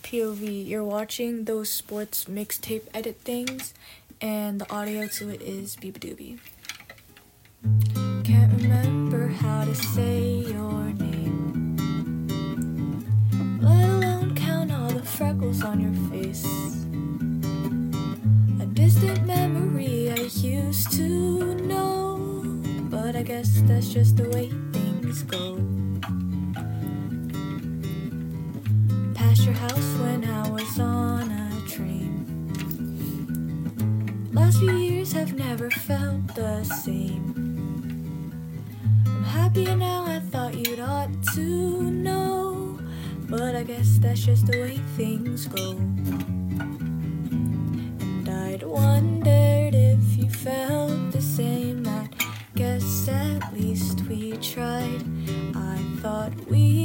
POV. You're watching those sports mixtape edit things, and the audio to it is Beabadoobie. Can't remember how to say your name, let alone count all the freckles on your face. A distant memory I used to know, but I guess that's just the way things go. Past your house when I was on a train. Last few years have never felt the same. I'm happier now, I thought you'd ought to know, but I guess that's just the way things go. And I'd wondered if you felt the same. I guess at least we tried. I thought we